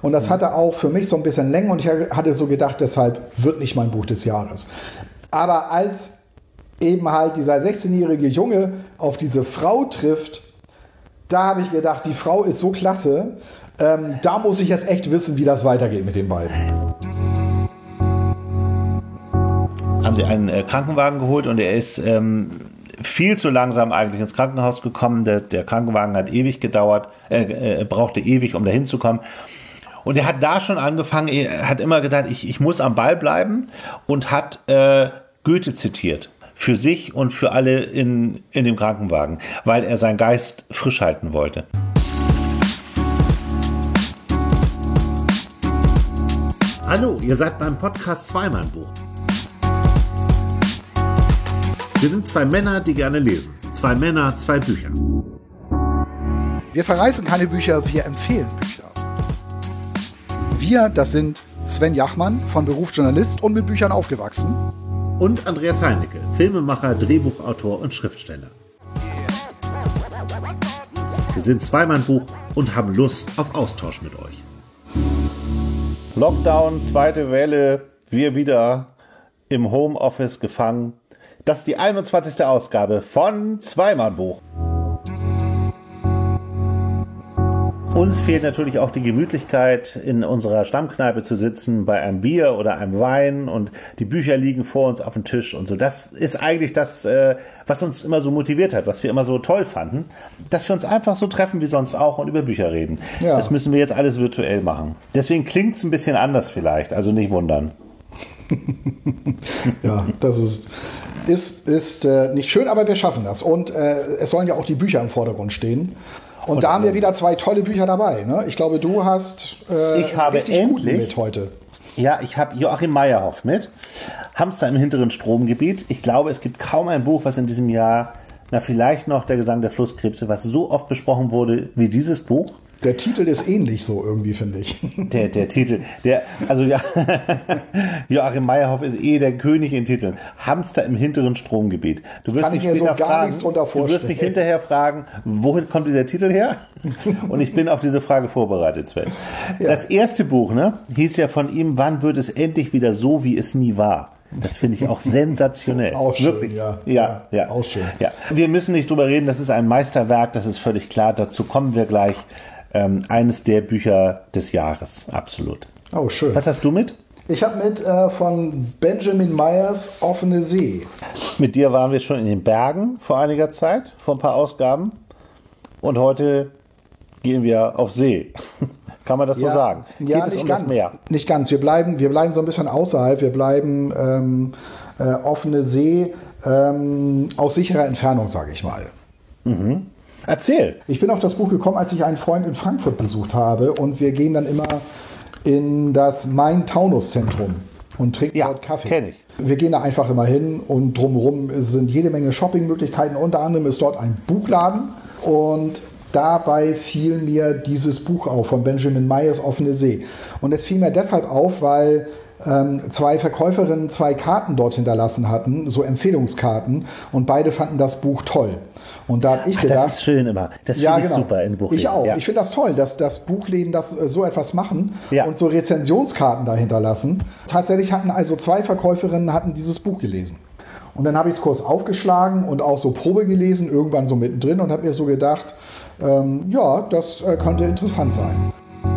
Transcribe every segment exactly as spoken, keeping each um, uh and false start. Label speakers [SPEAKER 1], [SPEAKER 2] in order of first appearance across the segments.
[SPEAKER 1] Und das hatte auch für mich so ein bisschen Länge und ich hatte so gedacht, deshalb wird nicht mein Buch des Jahres. Aber als eben halt dieser sechzehnjährige Junge auf diese Frau trifft, da habe ich gedacht, die Frau ist so klasse, ähm, da muss ich jetzt echt wissen, wie das weitergeht mit den beiden.
[SPEAKER 2] Haben sie einen äh, Krankenwagen geholt und er ist ähm, viel zu langsam eigentlich ins Krankenhaus gekommen. Der, der Krankenwagen hat ewig gedauert, äh, äh, brauchte ewig, um da hinzukommen. Und er hat da schon angefangen, er hat immer gedacht, ich, ich muss am Ball bleiben und hat äh, Goethe zitiert. Für sich und für alle in, in dem Krankenwagen, weil er seinen Geist frisch halten wollte. Hallo, ihr seid beim Podcast Zweimann-Buch. Wir sind zwei Männer, die gerne lesen. Zwei Männer, zwei Bücher.
[SPEAKER 1] Wir verreißen keine Bücher, wir empfehlen Bücher. Wir, das sind Sven Jachmann, von Beruf Journalist und mit Büchern aufgewachsen.
[SPEAKER 2] Und Andreas Heinecke, Filmemacher, Drehbuchautor und Schriftsteller. Wir sind Zweimann-Buch und haben Lust auf Austausch mit euch. Lockdown, zweite Welle, wir wieder im Homeoffice gefangen. Das ist die einundzwanzigste Ausgabe von Zweimann-Buch. Uns fehlt natürlich auch die Gemütlichkeit, in unserer Stammkneipe zu sitzen, bei einem Bier oder einem Wein und die Bücher liegen vor uns auf dem Tisch und so. Das ist eigentlich das, was uns immer so motiviert hat, was wir immer so toll fanden, dass wir uns einfach so treffen wie sonst auch und über Bücher reden. Ja. Das müssen wir jetzt alles virtuell machen. Deswegen klingt es ein bisschen anders vielleicht, also nicht wundern.
[SPEAKER 1] Ja, das ist, ist, ist äh, nicht schön, aber wir schaffen das. Und äh, es sollen ja auch die Bücher im Vordergrund stehen. Und, und da haben wir wieder zwei tolle Bücher dabei. Ne? Ich glaube, du hast äh,
[SPEAKER 2] ich habe
[SPEAKER 1] richtig
[SPEAKER 2] endlich,
[SPEAKER 1] guten mit heute.
[SPEAKER 2] Ja, ich habe Joachim Meyerhoff mit. Hamster im hinteren Stromgebiet. Ich glaube, es gibt kaum ein Buch, was in diesem Jahr, na vielleicht noch der Gesang der Flusskrebse, was so oft besprochen wurde wie dieses Buch.
[SPEAKER 1] Der Titel ist ähnlich so irgendwie, finde ich.
[SPEAKER 2] Der, der Titel, der, also ja, Joachim Meyerhoff ist eh der König in Titeln. Hamster im hinteren Stromgebiet. Du wirst
[SPEAKER 1] Kann ich mir so gar
[SPEAKER 2] fragen,
[SPEAKER 1] nichts drunter vorstellen.
[SPEAKER 2] Du wirst mich hinterher fragen, wohin kommt dieser Titel her? Und ich bin auf diese Frage vorbereitet, Sven. Ja. Das erste Buch, ne, hieß ja von ihm, wann wird es endlich wieder so, wie es nie war? Das finde ich auch sensationell.
[SPEAKER 1] Auch schön,
[SPEAKER 2] wirklich.
[SPEAKER 1] Ja.
[SPEAKER 2] Ja, ja, ja.
[SPEAKER 1] Auch schön.
[SPEAKER 2] Ja. Wir müssen nicht drüber reden, das ist ein Meisterwerk, das ist völlig klar. Dazu kommen wir gleich. Ähm, eines der Bücher des Jahres, absolut.
[SPEAKER 1] Oh, schön.
[SPEAKER 2] Was hast du mit?
[SPEAKER 1] Ich habe mit äh, von Benjamin Myers Offene See.
[SPEAKER 2] Mit dir waren wir schon in den Bergen vor einiger Zeit, vor ein paar Ausgaben. Und heute gehen wir auf See. Kann man das
[SPEAKER 1] ja,
[SPEAKER 2] so sagen?
[SPEAKER 1] Ja,
[SPEAKER 2] Geht es
[SPEAKER 1] nicht
[SPEAKER 2] um
[SPEAKER 1] ganz.
[SPEAKER 2] Das Meer?
[SPEAKER 1] Nicht ganz. Wir bleiben, wir bleiben so ein bisschen außerhalb. Wir bleiben ähm, äh, offene See ähm, aus sicherer Entfernung, sage ich mal.
[SPEAKER 2] Mhm. Erzähl.
[SPEAKER 1] Ich bin auf das Buch gekommen, als ich einen Freund in Frankfurt besucht habe und wir gehen dann immer in das Main-Taunus-Zentrum und trinken
[SPEAKER 2] ja,
[SPEAKER 1] dort Kaffee.
[SPEAKER 2] Kenn ich.
[SPEAKER 1] Wir gehen da einfach immer hin und drumherum sind jede Menge Shoppingmöglichkeiten. Unter anderem ist dort ein Buchladen und dabei fiel mir dieses Buch auf von Benjamin Myers Offene See. Und es fiel mir deshalb auf, weil ähm, zwei Verkäuferinnen zwei Karten dort hinterlassen hatten, so Empfehlungskarten, und beide fanden das Buch toll. Und da habe ich
[SPEAKER 2] Ach,
[SPEAKER 1] gedacht...
[SPEAKER 2] das ist schön immer. Das
[SPEAKER 1] ja,
[SPEAKER 2] finde ich
[SPEAKER 1] genau.
[SPEAKER 2] super in Buchläden.
[SPEAKER 1] Ich auch.
[SPEAKER 2] Ja.
[SPEAKER 1] Ich finde das toll, dass, dass Buchläden das äh, so etwas machen
[SPEAKER 2] ja.
[SPEAKER 1] und so Rezensionskarten dahinter lassen. Tatsächlich hatten also zwei Verkäuferinnen hatten dieses Buch gelesen. Und dann habe ich es kurz aufgeschlagen und auch so Probe gelesen, irgendwann so mittendrin und habe mir so gedacht, ähm, ja, das äh, könnte interessant sein.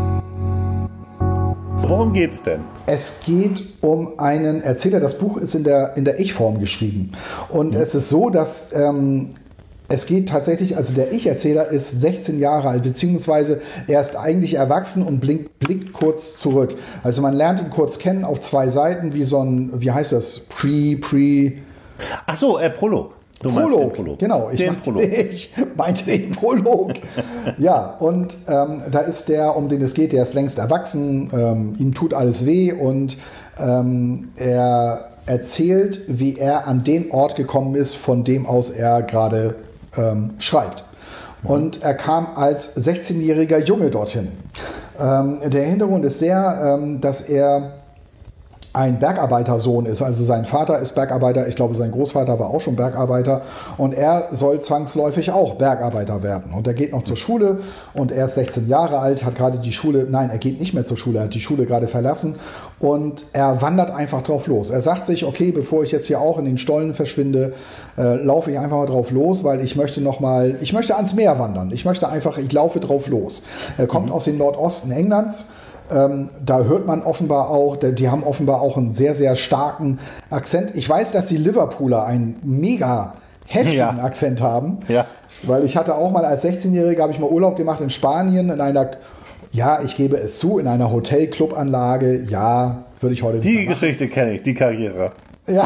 [SPEAKER 2] Worum geht's denn?
[SPEAKER 1] Es geht um einen Erzähler. Das Buch ist in der, in der Ich-Form geschrieben. Und mhm. es ist so, dass ähm, es geht tatsächlich, also der Ich-Erzähler ist sechzehn Jahre alt, beziehungsweise er ist eigentlich erwachsen und blinkt, blickt kurz zurück. Also man lernt ihn kurz kennen auf zwei Seiten, wie so ein, wie heißt das? Pre, Pre...
[SPEAKER 2] Ach so, äh, Prolog. Du
[SPEAKER 1] Prolog, Prolog, genau. Ich,
[SPEAKER 2] den
[SPEAKER 1] meinte,
[SPEAKER 2] Prolog.
[SPEAKER 1] ich meinte den Prolog. Ja, und ähm, da ist der, um den es geht, der ist längst erwachsen, ähm, ihm tut alles weh und ähm, er erzählt, wie er an den Ort gekommen ist, von dem aus er gerade ähm, schreibt. Und er kam als sechzehnjähriger Junge dorthin. Ähm, der Hintergrund ist der, ähm, dass er ein Bergarbeitersohn ist. Also sein Vater ist Bergarbeiter, ich glaube sein Großvater war auch schon Bergarbeiter und er soll zwangsläufig auch Bergarbeiter werden. Und er geht noch zur Schule und er ist sechzehn Jahre alt, hat gerade die Schule, nein, er geht nicht mehr zur Schule, er hat die Schule gerade verlassen und er wandert einfach drauf los. Er sagt sich, okay, bevor ich jetzt hier auch in den Stollen verschwinde, äh, laufe ich einfach mal drauf los, weil ich möchte noch mal, ich möchte ans Meer wandern. Ich möchte einfach, ich laufe drauf los. Er kommt mhm. aus dem Nordosten Englands. Ähm, da hört man offenbar auch, die haben offenbar auch einen sehr, sehr starken Akzent. Ich weiß, dass die Liverpooler einen mega heftigen ja. Akzent haben, ja. weil ich hatte auch mal als sechzehnjähriger, habe ich mal Urlaub gemacht in Spanien in einer, ja, ich gebe es zu, in einer Hotel-Club-Anlage, ja, würde ich heute nicht
[SPEAKER 2] Die Geschichte kenne ich, die Karriere.
[SPEAKER 1] Ja.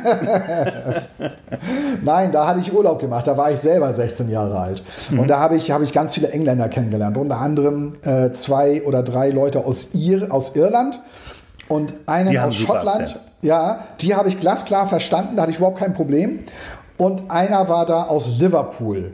[SPEAKER 1] Nein, da hatte ich Urlaub gemacht, da war ich selber sechzehn Jahre alt. Mhm. Und da habe ich, habe ich ganz viele Engländer kennengelernt, unter anderem äh, zwei oder drei Leute aus, Ir aus Irland und einen aus Schottland. Ja, die habe ich glasklar verstanden, da hatte ich überhaupt kein Problem. Und einer war da aus Liverpool.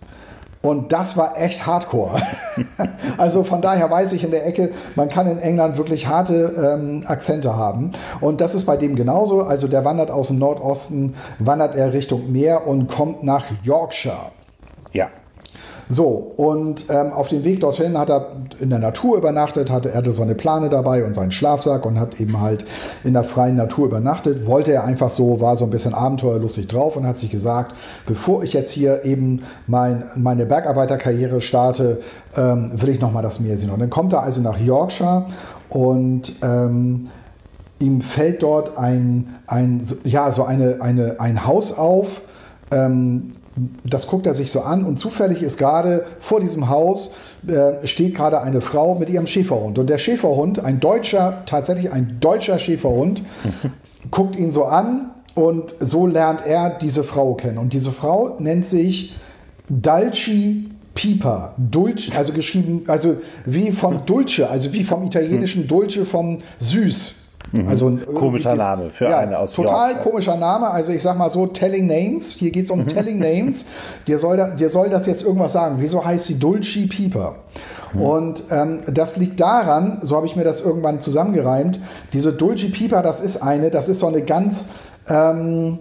[SPEAKER 1] Und das war echt hardcore. Also von daher weiß ich in der Ecke, man kann in England wirklich harte ähm, Akzente haben. Und das ist bei dem genauso. Also der wandert aus dem Nordosten, wandert er Richtung Meer und kommt nach Yorkshire.
[SPEAKER 2] Ja.
[SPEAKER 1] So, und ähm, auf dem Weg dorthin hat er in der Natur übernachtet, hatte, er hatte so eine Plane dabei und seinen Schlafsack und hat eben halt in der freien Natur übernachtet. Wollte er einfach so, war so ein bisschen abenteuerlustig drauf und hat sich gesagt, bevor ich jetzt hier eben mein, meine Bergarbeiterkarriere starte, ähm, will ich nochmal das Meer sehen. Und dann kommt er also nach Yorkshire und ähm, ihm fällt dort ein, ein, ja, so eine, eine, ein Haus auf, ähm, das guckt er sich so an und zufällig ist gerade vor diesem Haus äh, steht gerade eine Frau mit ihrem Schäferhund. Und der Schäferhund, ein deutscher, tatsächlich ein deutscher Schäferhund, guckt ihn so an und so lernt er diese Frau kennen. Und diese Frau nennt sich Dulci Piper. Dulce, also geschrieben, also wie von Dulce, also wie vom italienischen Dulce, vom Süß. Also ein
[SPEAKER 2] komischer Name für
[SPEAKER 1] ja,
[SPEAKER 2] eine aus
[SPEAKER 1] total
[SPEAKER 2] York.
[SPEAKER 1] Komischer Name. Also ich sag mal so, Telling Names. Hier geht es um Telling Names. Dir soll, da, dir soll das jetzt irgendwas sagen. Wieso heißt sie Dulci Piper? Mhm. Und ähm, das liegt daran, so habe ich mir das irgendwann zusammengereimt, diese Dulci Piper, das ist eine, das ist so eine ganz... Ähm,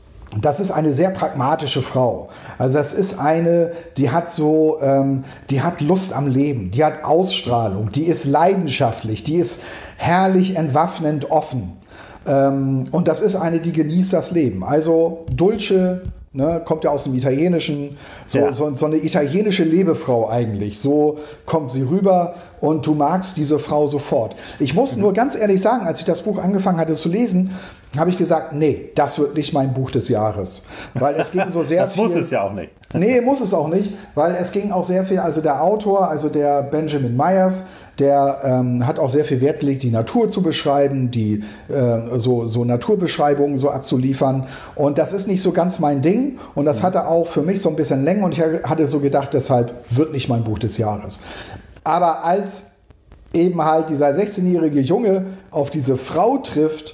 [SPEAKER 1] Das ist eine sehr pragmatische Frau. Also das ist eine, die hat so, ähm, die hat Lust am Leben, die hat Ausstrahlung, die ist leidenschaftlich, die ist herrlich entwaffnend offen. Ähm, und das ist eine, die genießt das Leben. Also Dulce, ne, kommt ja aus dem Italienischen, so, ja. so, so eine italienische Lebefrau eigentlich. So kommt sie rüber und du magst diese Frau sofort. Ich muss mhm. nur ganz ehrlich sagen, als ich das Buch angefangen hatte zu lesen, habe ich gesagt, nee, das wird nicht mein Buch des Jahres. Weil es ging so sehr
[SPEAKER 2] das
[SPEAKER 1] viel...
[SPEAKER 2] Das muss es ja auch nicht.
[SPEAKER 1] Nee, muss es auch nicht, weil es ging auch sehr viel, also der Autor, also der Benjamin Myers, der ähm, hat auch sehr viel Wert gelegt, die Natur zu beschreiben, die äh, so, so Naturbeschreibungen so abzuliefern. Und das ist nicht so ganz mein Ding. Und das hatte auch für mich so ein bisschen Länge. Und ich hatte so gedacht, deshalb wird nicht mein Buch des Jahres. Aber als eben halt dieser sechzehnjährige Junge auf diese Frau trifft,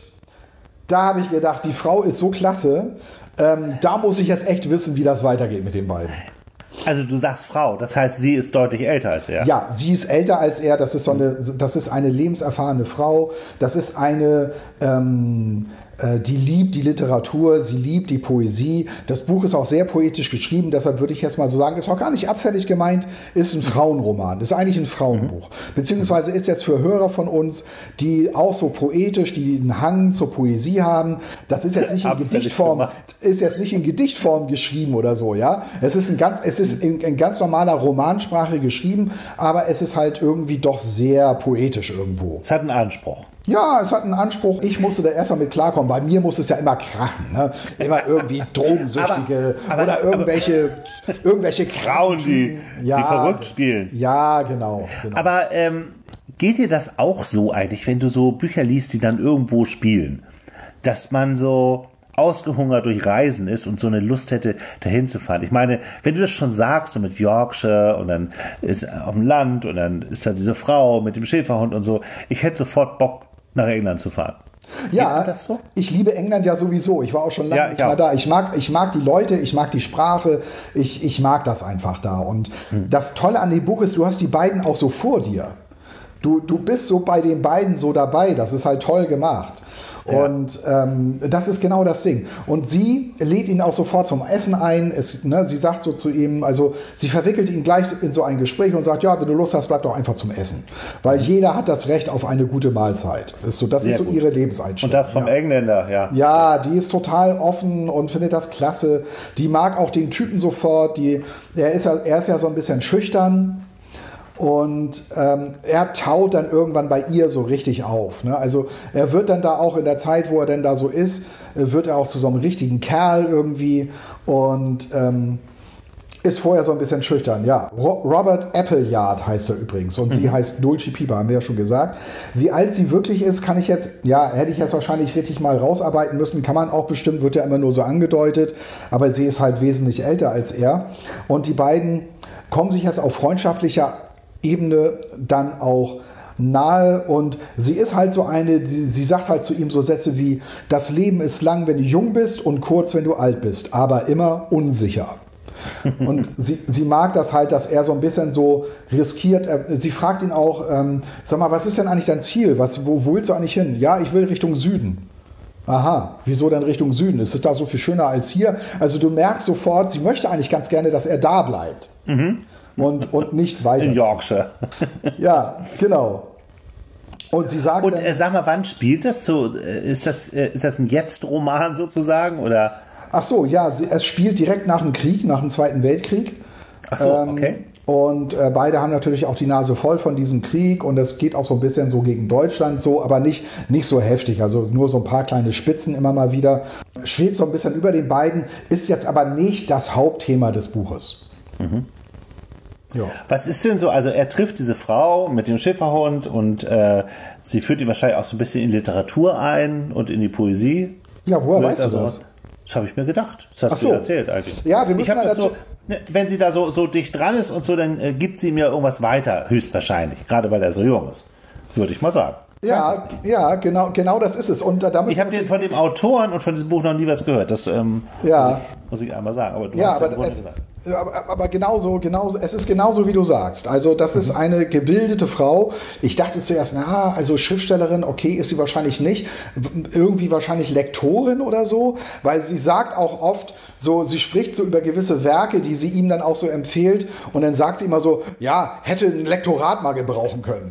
[SPEAKER 1] da habe ich gedacht, die Frau ist so klasse. Ähm, da muss ich jetzt echt wissen, wie das weitergeht mit den beiden.
[SPEAKER 2] Also du sagst Frau, das heißt, sie ist deutlich älter als er.
[SPEAKER 1] Ja, sie ist älter als er, das ist so eine, das ist eine lebenserfahrene Frau, das ist eine, ähm, äh, die liebt die Literatur, sie liebt die Poesie. Das Buch ist auch sehr poetisch geschrieben, deshalb würde ich jetzt mal so sagen, ist auch gar nicht abfällig gemeint, ist ein Frauenroman, ist eigentlich ein Frauenbuch. Mhm. Beziehungsweise ist jetzt für Hörer von uns, die auch so poetisch, die einen Hang zur Poesie haben, das ist jetzt nicht in Gedichtform, ist jetzt nicht in Gedichtform geschrieben oder so, ja. Es ist ein ganz, es ist in, in ganz normaler Romansprache geschrieben, aber es ist halt irgendwie doch sehr poetisch irgendwo.
[SPEAKER 2] Es hat einen Anspruch.
[SPEAKER 1] Ja, es hat einen Anspruch. Ich musste da erst mal mit klarkommen. Bei mir muss es ja immer krachen. Ne? Immer irgendwie Drogensüchtige aber, aber, oder irgendwelche, aber, irgendwelche
[SPEAKER 2] Frauen, die, ja, die verrückt spielen.
[SPEAKER 1] Ja, genau. genau.
[SPEAKER 2] Aber ähm, geht dir das auch so eigentlich, wenn du so Bücher liest, die dann irgendwo spielen, dass man so ausgehungert durch Reisen ist und so eine Lust hätte, dahin zu fahren? Ich meine, wenn du das schon sagst, so mit Yorkshire und dann ist auf dem Land und dann ist da diese Frau mit dem Schäferhund und so, ich hätte sofort Bock, nach England zu fahren.
[SPEAKER 1] Ja, das so? Ich liebe England ja sowieso. Ich war auch schon lange ja, nicht mehr da. Ich mag, ich mag die Leute, ich mag die Sprache, ich, ich mag das einfach da. Und hm. das Tolle an dem Buch ist, du hast die beiden auch so vor dir. Du, du bist so bei den beiden so dabei. Das ist halt toll gemacht.
[SPEAKER 2] Ja.
[SPEAKER 1] Und ähm, das ist genau das Ding. Und sie lädt ihn auch sofort zum Essen ein. Es, ne, sie sagt so zu ihm, also sie verwickelt ihn gleich in so ein Gespräch und sagt, ja, wenn du Lust hast, bleib doch einfach zum Essen. Weil jeder hat das Recht auf eine gute Mahlzeit. Ist so, das
[SPEAKER 2] Sehr
[SPEAKER 1] ist so
[SPEAKER 2] gut.
[SPEAKER 1] ihre Lebenseinstellung.
[SPEAKER 2] Und das vom
[SPEAKER 1] ja.
[SPEAKER 2] Engländer, ja.
[SPEAKER 1] Ja, die ist total offen und findet das klasse. Die mag auch den Typen sofort. Die, er, ist ja, er ist ja so ein bisschen schüchtern. Und ähm, er taut dann irgendwann bei ihr so richtig auf. Ne? Also er wird dann da auch in der Zeit, wo er denn da so ist, äh, wird er auch zu so einem richtigen Kerl irgendwie und ähm, ist vorher so ein bisschen schüchtern. Ja, Ro- Robert Appleyard heißt er übrigens und mhm. sie heißt Dulce Piper, haben wir ja schon gesagt. Wie alt sie wirklich ist, kann ich jetzt, ja, hätte ich jetzt wahrscheinlich richtig mal rausarbeiten müssen, kann man auch bestimmt, wird ja immer nur so angedeutet, aber sie ist halt wesentlich älter als er. Und die beiden kommen sich jetzt auf freundschaftlicher Ebene dann auch nahe und sie ist halt so eine, sie, sie sagt halt zu ihm so Sätze wie, das Leben ist lang, wenn du jung bist und kurz, wenn du alt bist, aber immer unsicher. Und sie, sie mag das halt, dass er so ein bisschen so riskiert, er, sie fragt ihn auch, ähm, sag mal, was ist denn eigentlich dein Ziel, was, wo, wo willst du eigentlich hin? Ja, ich will Richtung Süden. Aha, wieso denn Richtung Süden? Ist es da so viel schöner als hier? Also du merkst sofort, sie möchte eigentlich ganz gerne, dass er da bleibt. Mhm. Und, und nicht weiter.
[SPEAKER 2] In Yorkshire.
[SPEAKER 1] Ja, genau. Und sie sagt
[SPEAKER 2] Und
[SPEAKER 1] dann,
[SPEAKER 2] äh, sag mal, wann spielt das so? Ist das, äh, ist das ein Jetzt-Roman sozusagen? Oder?
[SPEAKER 1] Ach so, ja, sie, es spielt direkt nach dem Krieg, nach dem Zweiten Weltkrieg.
[SPEAKER 2] Ach so,
[SPEAKER 1] ähm,
[SPEAKER 2] okay.
[SPEAKER 1] Und äh, beide haben natürlich auch die Nase voll von diesem Krieg und es geht auch so ein bisschen so gegen Deutschland so, aber nicht, nicht so heftig, also nur so ein paar kleine Spitzen immer mal wieder. Schwebt so ein bisschen über den beiden, ist jetzt aber nicht das Hauptthema des Buches.
[SPEAKER 2] Mhm.
[SPEAKER 1] Ja.
[SPEAKER 2] Was ist denn so, also er trifft diese Frau mit dem Schäferhund und äh, sie führt ihn wahrscheinlich auch so ein bisschen in Literatur ein und in die Poesie.
[SPEAKER 1] Ja, woher
[SPEAKER 2] Wird
[SPEAKER 1] weißt du
[SPEAKER 2] also,
[SPEAKER 1] das?
[SPEAKER 2] Das habe ich mir gedacht. Das hast
[SPEAKER 1] Ach so.
[SPEAKER 2] du erzählt eigentlich.
[SPEAKER 1] Ja, wir müssen
[SPEAKER 2] ich hab
[SPEAKER 1] ja
[SPEAKER 2] das so, ne, wenn sie da so, so dicht dran ist und so, dann äh, gibt sie mir irgendwas weiter, höchstwahrscheinlich. Gerade weil er so jung ist, würde ich mal sagen.
[SPEAKER 1] Ja, ja, genau, genau das ist es. Und da, da
[SPEAKER 2] ich habe von dem Autoren und von diesem Buch noch nie was gehört. Das ähm,
[SPEAKER 1] ja.
[SPEAKER 2] muss ich einmal sagen. Aber du
[SPEAKER 1] ja,
[SPEAKER 2] hast
[SPEAKER 1] aber,
[SPEAKER 2] ja
[SPEAKER 1] es, aber, aber genauso, genauso, es ist genauso, wie du sagst. Also das mhm. ist eine gebildete Frau. Ich dachte zuerst, na, also Schriftstellerin, okay, ist sie wahrscheinlich nicht. Irgendwie wahrscheinlich Lektorin oder so, weil sie sagt auch oft so, sie spricht so über gewisse Werke, die sie ihm dann auch so empfiehlt. Und dann sagt sie immer so, ja, hätte ein Lektorat mal gebrauchen können.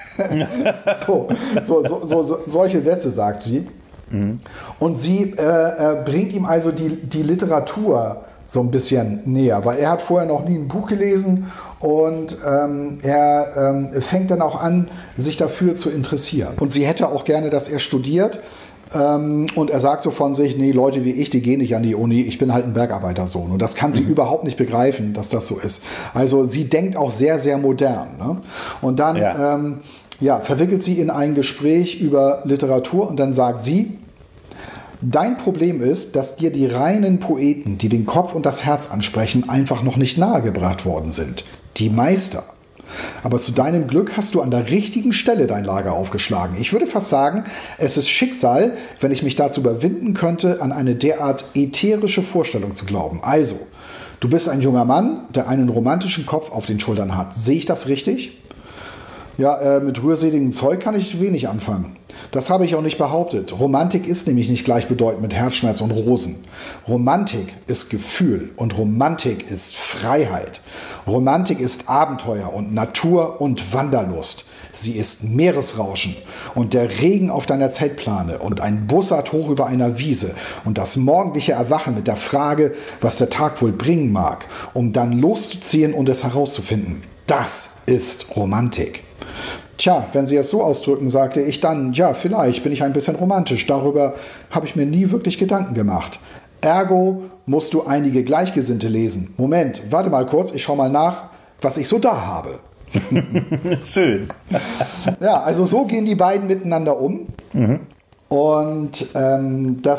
[SPEAKER 1] so, so, so, so, so, solche Sätze sagt sie. Mhm. Und sie äh, äh, bringt ihm also die, die Literatur so ein bisschen näher, weil er hat vorher noch nie ein Buch gelesen und ähm, er ähm, fängt dann auch an, sich dafür zu interessieren. Und sie hätte auch gerne, dass er studiert. Ähm, und er sagt so von sich, nee, Leute wie ich, die gehen nicht an die Uni, ich bin halt ein Bergarbeitersohn. Und das kann sie mhm. überhaupt nicht begreifen, dass das so ist. Also sie denkt auch sehr, sehr modern. Ne? Und dann ja. Ähm, ja, verwickelt sie in ein Gespräch über Literatur und dann sagt sie, dein Problem ist, dass dir die reinen Poeten, die den Kopf und das Herz ansprechen, einfach noch nicht nahegebracht worden sind. Die Meister. Aber zu deinem Glück hast du an der richtigen Stelle dein Lager aufgeschlagen. Ich würde fast sagen, es ist Schicksal, wenn ich mich dazu überwinden könnte, an eine derart ätherische Vorstellung zu glauben. Also, du bist ein junger Mann, der einen romantischen Kopf auf den Schultern hat. Sehe ich das richtig? Ja, äh, mit rührseligem Zeug kann ich wenig anfangen. Das habe ich auch nicht behauptet. Romantik ist nämlich nicht gleichbedeutend mit Herzschmerz und Rosen. Romantik ist Gefühl und Romantik ist Freiheit. Romantik ist Abenteuer und Natur und Wanderlust. Sie ist Meeresrauschen und der Regen auf deiner Zeltplane und ein Bussard hoch über einer Wiese und das morgendliche Erwachen mit der Frage, was der Tag wohl bringen mag, um dann loszuziehen und es herauszufinden. Das ist Romantik. Tja, wenn Sie es so ausdrücken, sagte ich dann, ja, vielleicht bin ich ein bisschen romantisch. Darüber habe ich mir nie wirklich Gedanken gemacht. Ergo musst du einige Gleichgesinnte lesen. Moment, warte mal kurz, ich schaue mal nach, was ich so da habe.
[SPEAKER 2] Schön.
[SPEAKER 1] Ja, also so gehen die beiden miteinander um.
[SPEAKER 2] Mhm.
[SPEAKER 1] Und ähm, das,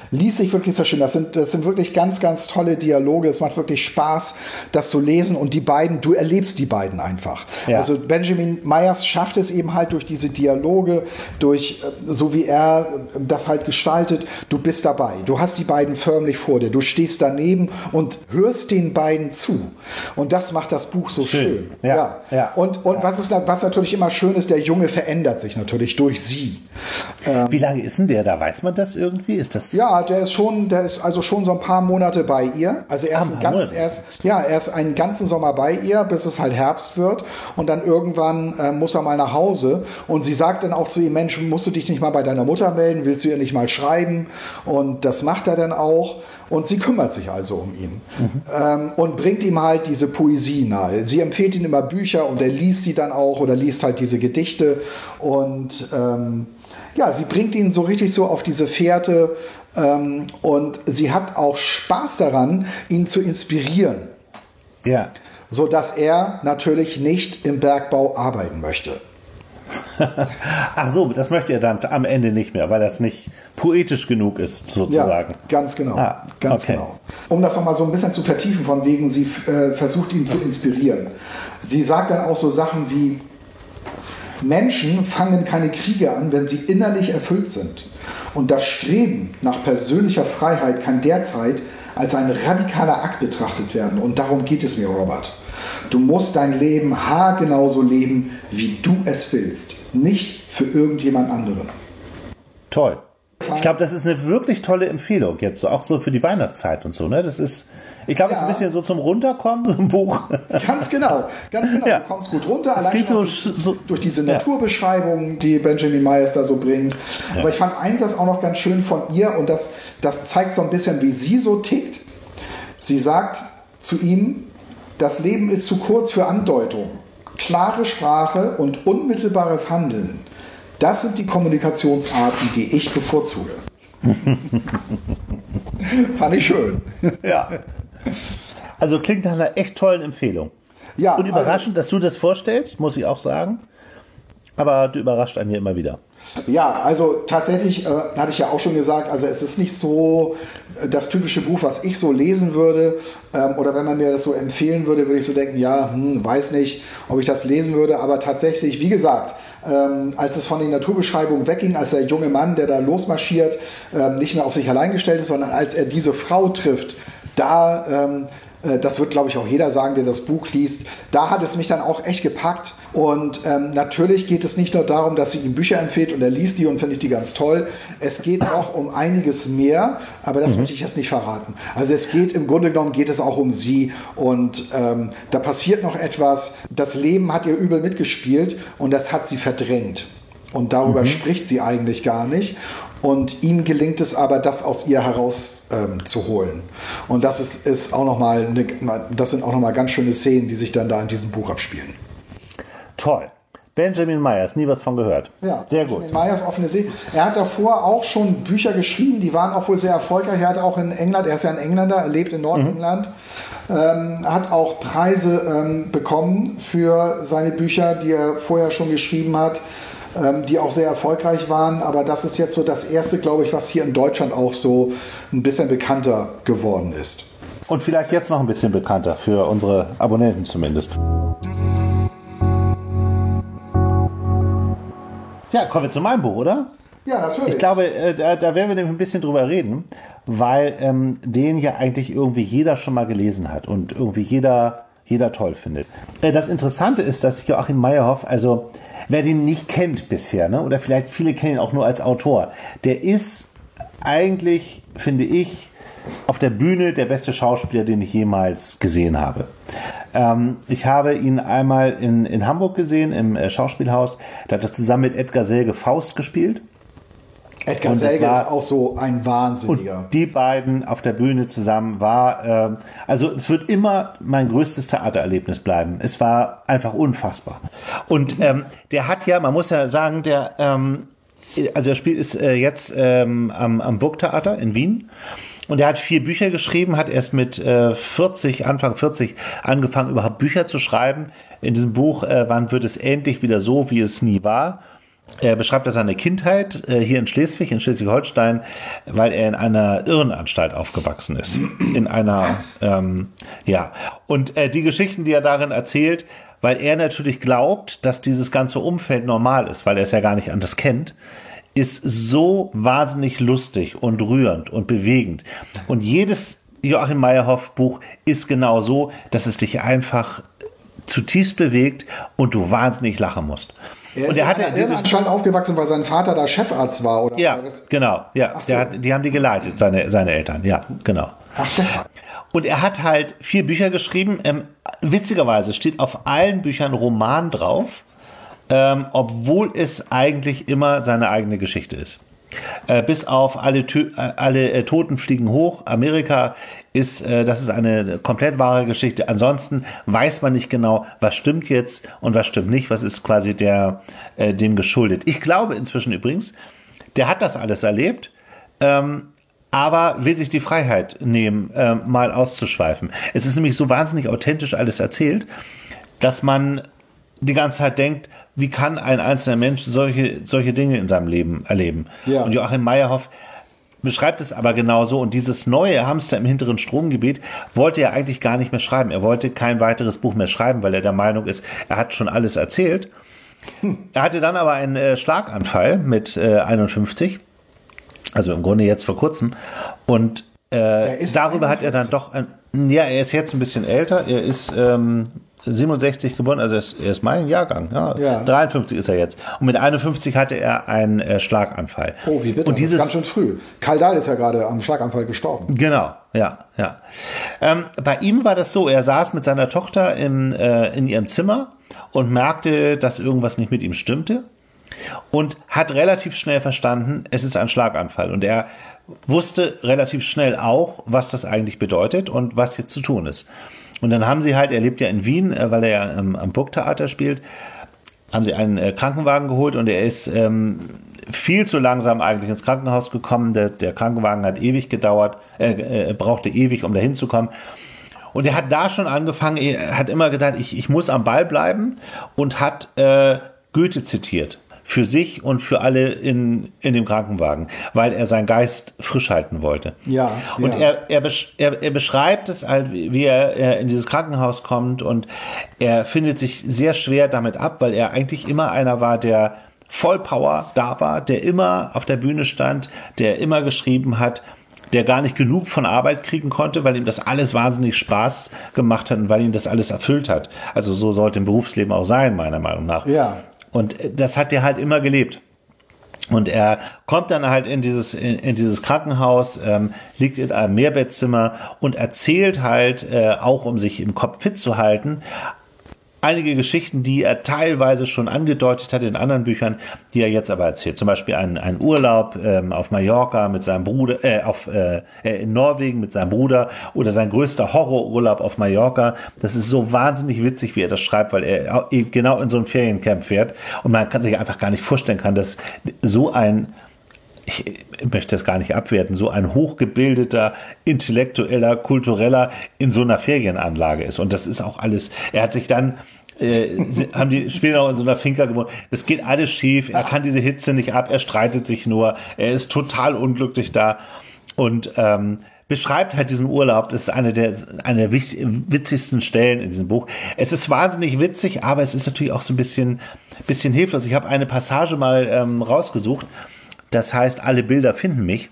[SPEAKER 1] liest sich wirklich sehr schön. Das sind, das sind wirklich ganz, ganz tolle Dialoge. Es macht wirklich Spaß, das zu lesen. Und die beiden, du erlebst die beiden einfach. Ja. Also Benjamin Myers schafft es eben halt durch diese Dialoge, durch so wie er das halt gestaltet. Du bist dabei. Du hast die beiden förmlich vor dir. Du stehst daneben und hörst den beiden zu. Und das macht das Buch so schön. schön.
[SPEAKER 2] Ja. Ja. Ja.
[SPEAKER 1] Und, und ja. Was, ist, was natürlich immer schön ist, der Junge verändert sich natürlich durch sie.
[SPEAKER 2] Ähm, wie lange ist denn der da? Weiß man das irgendwie? Ist das
[SPEAKER 1] ja, der ist schon, der ist also schon so ein paar Monate bei ihr. Also er ist, ein ganz, er ist, ja, er ist einen ganzen Sommer bei ihr, bis es halt Herbst wird. Und dann irgendwann äh, muss er mal nach Hause. Und sie sagt dann auch zu ihm, Mensch, musst du dich nicht mal bei deiner Mutter melden? Willst du ihr nicht mal schreiben? Und das macht er dann auch. Und sie kümmert sich also um ihn. Mhm. Ähm, und bringt ihm halt diese Poesie nahe. Sie empfiehlt ihm immer Bücher und er liest sie dann auch oder liest halt diese Gedichte. Und ähm, ja, sie bringt ihn so richtig so auf diese Fährte ähm, und sie hat auch Spaß daran, ihn zu inspirieren.
[SPEAKER 2] Ja.
[SPEAKER 1] So dass er natürlich nicht im Bergbau arbeiten möchte.
[SPEAKER 2] Ach so, das möchte er dann am Ende nicht mehr, weil das nicht poetisch genug ist, sozusagen.
[SPEAKER 1] Ja, ganz genau.
[SPEAKER 2] Ah,
[SPEAKER 1] ganz
[SPEAKER 2] okay.
[SPEAKER 1] genau. Um das nochmal so ein bisschen zu vertiefen, von wegen, sie äh, versucht ihn zu inspirieren. Sie sagt dann auch so Sachen wie: Menschen fangen keine Kriege an, wenn sie innerlich erfüllt sind. Und das Streben nach persönlicher Freiheit kann derzeit als ein radikaler Akt betrachtet werden. Und darum geht es mir, Robert. Du musst dein Leben haargenau so leben, wie du es willst. Nicht für irgendjemand anderen.
[SPEAKER 2] Toll. Ich glaube, das ist eine wirklich tolle Empfehlung jetzt, so auch so für die Weihnachtszeit und so. Ne? Das ist, ich glaube, ja. Das ist ein bisschen so zum Runterkommen, so ein Buch.
[SPEAKER 1] Ganz genau, ganz genau. Ja. Du kommst gut runter, das allein schon so, durch, so, durch diese Naturbeschreibungen, ja. die Benjamin Myers da so bringt. Ja. Aber ich fand eins das auch noch ganz schön von ihr und das, das zeigt so ein bisschen, wie sie so tickt. Sie sagt zu ihm: Das Leben ist zu kurz für Andeutung. Klare Sprache und unmittelbares Handeln. Das sind die Kommunikationsarten, die ich bevorzuge. Fand ich schön.
[SPEAKER 2] Ja. Also klingt nach einer echt tollen Empfehlung. Ja, und überraschend, also, dass du das vorstellst, muss ich auch sagen. Aber du überrascht einen hier immer wieder.
[SPEAKER 1] Ja, also tatsächlich äh, hatte ich ja auch schon gesagt, also es ist nicht so das typische Buch, was ich so lesen würde. Ähm, oder wenn man mir das so empfehlen würde, würde ich so denken, ja, hm, weiß nicht, ob ich das lesen würde. Aber tatsächlich, wie gesagt, ähm, als es von den Naturbeschreibungen wegging, als der junge Mann, der da losmarschiert, ähm, nicht mehr auf sich allein gestellt ist, sondern als er diese Frau trifft, da... Ähm, das wird, glaube ich, auch jeder sagen, der das Buch liest. Da hat es mich dann auch echt gepackt. Und ähm, natürlich geht es nicht nur darum, dass sie ihm Bücher empfiehlt und er liest die und finde ich die ganz toll. Es geht auch um einiges mehr, aber das mhm. möchte ich jetzt nicht verraten. Also es geht, im Grunde genommen geht es auch um sie und ähm, da passiert noch etwas. Das Leben hat ihr übel mitgespielt und das hat sie verdrängt. Und darüber mhm. spricht sie eigentlich gar nicht. Und ihm gelingt es aber, das aus ihr heraus ähm, zu holen. Und das ist, ist auch noch mal eine, das sind auch noch mal ganz schöne Szenen, die sich dann da in diesem Buch abspielen.
[SPEAKER 2] Toll. Benjamin Myers, nie was von gehört.
[SPEAKER 1] Ja,
[SPEAKER 2] sehr
[SPEAKER 1] Benjamin
[SPEAKER 2] gut.
[SPEAKER 1] Myers, Offene See. Er hat davor auch schon Bücher geschrieben, die waren auch wohl sehr erfolgreich. Er hat auch in England, er ist ja ein Engländer, er lebt in Nordengland, mhm. ähm, hat auch Preise ähm, bekommen für seine Bücher, die er vorher schon geschrieben hat, die auch sehr erfolgreich waren, aber das ist jetzt so das erste, glaube ich, was hier in Deutschland auch so ein bisschen bekannter geworden ist.
[SPEAKER 2] Und vielleicht jetzt noch ein bisschen bekannter, für unsere Abonnenten zumindest. Ja, kommen wir zu meinem Buch, oder?
[SPEAKER 1] Ja, natürlich.
[SPEAKER 2] Ich glaube, da, da werden wir nämlich ein bisschen drüber reden, weil ähm, den ja eigentlich irgendwie jeder schon mal gelesen hat und irgendwie jeder, jeder toll findet. Das Interessante ist, dass Joachim Meyerhoff, also wer den nicht kennt bisher, ne, oder vielleicht viele kennen ihn auch nur als Autor, der ist eigentlich, finde ich, auf der Bühne der beste Schauspieler, den ich jemals gesehen habe. Ähm, ich habe ihn einmal in, in Hamburg gesehen, im äh, Schauspielhaus. Da hat er zusammen mit Edgar Selge Faust gespielt.
[SPEAKER 1] Edgar Selge ist auch so ein Wahnsinniger.
[SPEAKER 2] Und die beiden auf der Bühne zusammen war, äh, also es wird immer mein größtes Theatererlebnis bleiben. Es war einfach unfassbar. Und ähm, der hat ja, man muss ja sagen, der, ähm, also er spielt ist äh, jetzt ähm, am, am Burgtheater in Wien. Und er hat vier Bücher geschrieben, hat erst mit äh, vierzig, Anfang vierzig angefangen, überhaupt Bücher zu schreiben. In diesem Buch, äh, wann wird es endlich wieder so, wie es nie war? Er beschreibt seine Kindheit äh, hier in Schleswig, in Schleswig-Holstein, weil er in einer Irrenanstalt aufgewachsen ist. In einer, ähm, ja. Und äh, die Geschichten, die er darin erzählt, weil er natürlich glaubt, dass dieses ganze Umfeld normal ist, weil er es ja gar nicht anders kennt, ist so wahnsinnig lustig und rührend und bewegend. Und jedes Joachim Meyerhoff Buch ist genau so, dass es dich einfach zutiefst bewegt und du wahnsinnig lachen musst.
[SPEAKER 1] Er ist
[SPEAKER 2] und er
[SPEAKER 1] in
[SPEAKER 2] hatte
[SPEAKER 1] einer Irrenanstalt aufgewachsen, weil sein Vater da Chefarzt war, oder?
[SPEAKER 2] Ja, genau. Ja,
[SPEAKER 1] Ach so.
[SPEAKER 2] der hat, die haben die geleitet, seine, seine Eltern. Ja, genau.
[SPEAKER 1] Ach, deshalb.
[SPEAKER 2] Und er hat halt vier Bücher geschrieben. Ähm, witzigerweise steht auf allen Büchern Roman drauf, ähm, obwohl es eigentlich immer seine eigene Geschichte ist. Äh, bis auf alle, Tö- äh, alle äh, Toten fliegen hoch. Amerika ist, äh, das ist eine komplett wahre Geschichte. Ansonsten weiß man nicht genau, was stimmt jetzt und was stimmt nicht. Was ist quasi der, äh, dem geschuldet. Ich glaube inzwischen übrigens, der hat das alles erlebt, ähm, aber will sich die Freiheit nehmen, äh, mal auszuschweifen. Es ist nämlich so wahnsinnig authentisch alles erzählt, dass man die ganze Zeit denkt, wie kann ein einzelner Mensch solche, solche Dinge in seinem Leben erleben?
[SPEAKER 1] Ja.
[SPEAKER 2] Und Joachim Meyerhoff beschreibt es aber genauso. Und dieses neue Hamster im hinteren Stromgebiet wollte er eigentlich gar nicht mehr schreiben. Er wollte kein weiteres Buch mehr schreiben, weil er der Meinung ist, er hat schon alles erzählt. Hm. Er hatte dann aber einen äh, Schlaganfall mit äh, einundfünfzig, also im Grunde jetzt vor kurzem. Und äh, darüber einundfünfzig. Hat er dann doch, ein, ja, er ist jetzt ein bisschen älter. Er ist ähm, siebenundsechzig geboren, also er ist, er ist mein Jahrgang. Ja. Ja. dreiundfünfzig ist er jetzt. Und mit einundfünfzig hatte er einen äh, Schlaganfall.
[SPEAKER 1] Oh, wie bitter.
[SPEAKER 2] Und dieses,
[SPEAKER 1] das ist ganz schön früh. Karl Dahl ist ja gerade am Schlaganfall gestorben.
[SPEAKER 2] Genau, ja, ja. Ähm, bei ihm war das so, er saß mit seiner Tochter in, äh, in ihrem Zimmer und merkte, dass irgendwas nicht mit ihm stimmte und hat relativ schnell verstanden, es ist ein Schlaganfall. Und er wusste relativ schnell auch, was das eigentlich bedeutet und was jetzt zu tun ist. Und dann haben sie halt, er lebt ja in Wien, weil er ja am, am Burgtheater spielt, haben sie einen äh, Krankenwagen geholt und er ist ähm, viel zu langsam eigentlich ins Krankenhaus gekommen. Der, der Krankenwagen hat ewig gedauert, äh, äh, brauchte ewig, um da hinzukommen. Und er hat da schon angefangen, er hat immer gedacht, ich, ich muss am Ball bleiben und hat äh, Goethe zitiert. Für sich und für alle in, in dem Krankenwagen, weil er seinen Geist frisch halten wollte.
[SPEAKER 1] Ja,
[SPEAKER 2] und
[SPEAKER 1] ja.
[SPEAKER 2] Er, er, besch, er, er beschreibt es halt, wie er, er in dieses Krankenhaus kommt und er findet sich sehr schwer damit ab, weil er eigentlich immer einer war, der voll Power da war, der immer auf der Bühne stand, der immer geschrieben hat, der gar nicht genug von Arbeit kriegen konnte, weil ihm das alles wahnsinnig Spaß gemacht hat und weil ihm das alles erfüllt hat. Also so sollte ein Berufsleben auch sein, meiner Meinung nach.
[SPEAKER 1] Ja.
[SPEAKER 2] Und das hat er halt immer gelebt. Und er kommt dann halt in dieses, in, in dieses Krankenhaus, ähm, liegt in einem Mehrbettzimmer und erzählt halt, äh, auch um sich im Kopf fit zu halten, einige Geschichten, die er teilweise schon angedeutet hat in anderen Büchern, die er jetzt aber erzählt. Zum Beispiel einen, einen Urlaub ähm, auf Mallorca mit seinem Bruder, äh, auf, äh, in Norwegen mit seinem Bruder oder sein größter Horrorurlaub auf Mallorca. Das ist so wahnsinnig witzig, wie er das schreibt, weil er genau in so ein Feriencamp fährt und man kann sich einfach gar nicht vorstellen kann, dass so ein, ich möchte das gar nicht abwerten, so ein hochgebildeter, intellektueller, kultureller in so einer Ferienanlage ist. Und das ist auch alles, er hat sich dann, äh, haben die später auch in so einer Finca gewohnt. Das geht alles schief, er kann diese Hitze nicht ab, er streitet sich nur, er ist total unglücklich da und ähm, beschreibt halt diesen Urlaub. Das ist eine der, eine der witzigsten Stellen in diesem Buch. Es ist wahnsinnig witzig, aber es ist natürlich auch so ein bisschen, bisschen hilflos. Ich habe eine Passage mal ähm, rausgesucht. Das heißt, alle Bilder finden mich.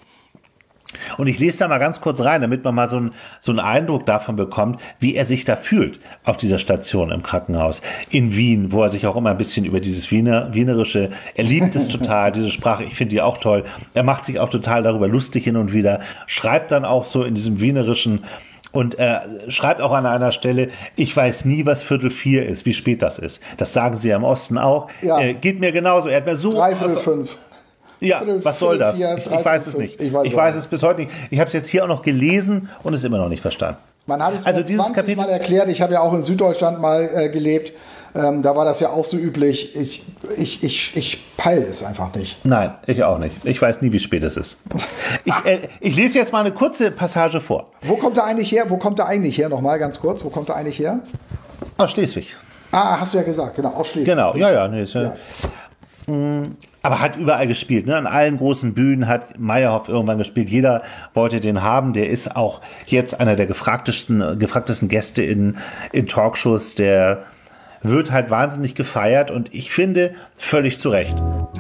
[SPEAKER 2] Und ich lese da mal ganz kurz rein, damit man mal so einen, so einen Eindruck davon bekommt, wie er sich da fühlt auf dieser Station im Krankenhaus in Wien, wo er sich auch immer ein bisschen über dieses Wiener, Wienerische, er liebt es total, diese Sprache, ich finde die auch toll. Er macht sich auch total darüber lustig hin und wieder, schreibt dann auch so in diesem Wienerischen und er schreibt auch an einer Stelle, ich weiß nie, was Viertel vier ist, wie spät das ist. Das sagen sie ja im Osten auch.
[SPEAKER 1] Ja.
[SPEAKER 2] Äh, geht mir genauso. Er hat mir so...
[SPEAKER 1] Drei, Viertel fünf.
[SPEAKER 2] Ja,
[SPEAKER 1] Viertel,
[SPEAKER 2] was soll das?
[SPEAKER 1] vier,
[SPEAKER 2] ich,
[SPEAKER 1] drei,
[SPEAKER 2] ich weiß
[SPEAKER 1] fünf,
[SPEAKER 2] es nicht.
[SPEAKER 1] Ich weiß,
[SPEAKER 2] ich weiß es bis heute nicht. Ich habe es jetzt hier auch noch gelesen und es immer noch nicht verstanden.
[SPEAKER 1] Man hat es
[SPEAKER 2] also
[SPEAKER 1] mir zwanzig Kapitel Mal erklärt. Ich habe ja auch in Süddeutschland mal äh, gelebt. Ähm, da war das ja auch so üblich. Ich, ich, ich, ich peile es einfach nicht.
[SPEAKER 2] Nein, ich auch nicht. Ich weiß nie, wie spät es ist. ich, äh, ich lese jetzt mal eine kurze Passage vor.
[SPEAKER 1] Wo kommt er eigentlich her? Wo kommt er eigentlich her? Nochmal ganz kurz. Wo kommt er eigentlich her?
[SPEAKER 2] Aus Schleswig.
[SPEAKER 1] Ah, hast du ja gesagt. Genau, aus Schleswig.
[SPEAKER 2] Genau, ja, ja. Nee, ist, ja. Ja. aber hat überall gespielt. Ne? An allen großen Bühnen hat Meyerhoff irgendwann gespielt. Jeder wollte den haben. Der ist auch jetzt einer der gefragtesten, gefragtesten Gäste in, in Talkshows. Der wird halt wahnsinnig gefeiert und ich finde, völlig zu Recht.